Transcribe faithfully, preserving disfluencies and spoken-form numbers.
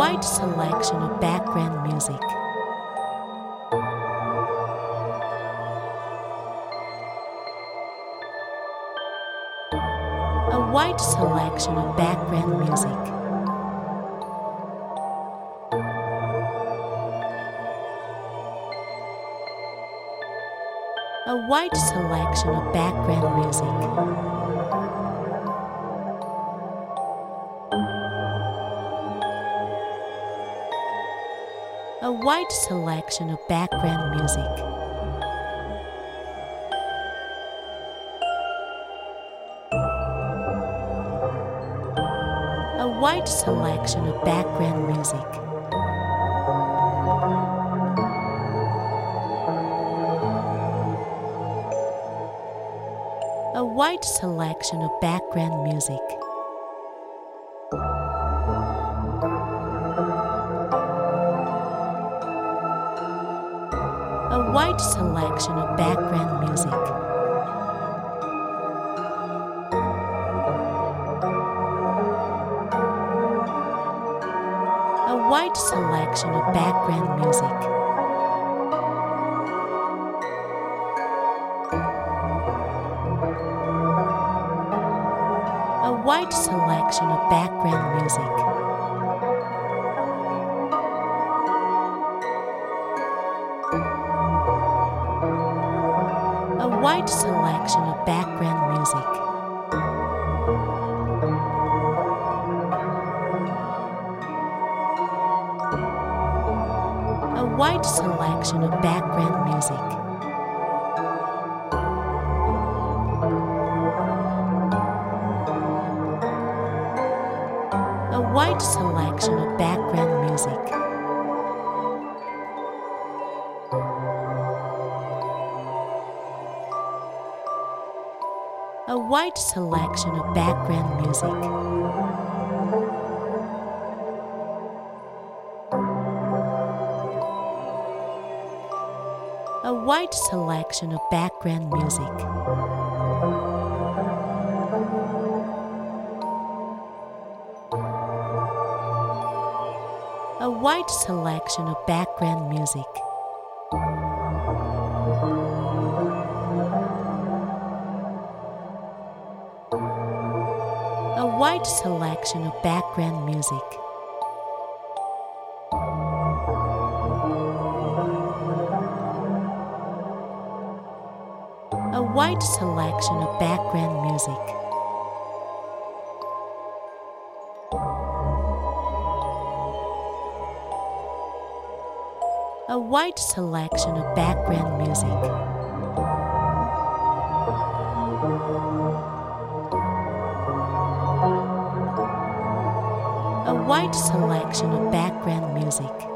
wide selection of background music. A wide selection of background music. A wide selection of background music. A wide selection of background music. A wide selection of background music. A wide selection of background music. A wide selection of background music. A wide selection of background music. A wide selection of background music. A wide selection of background music. A wide selection of background music. A wide selection of background music. A wide selection of background music. A wide selection of background music. A wide selection of background music. A wide selection of background music. A wide selection of background music. A wide selection of background music. A wide selection of background music.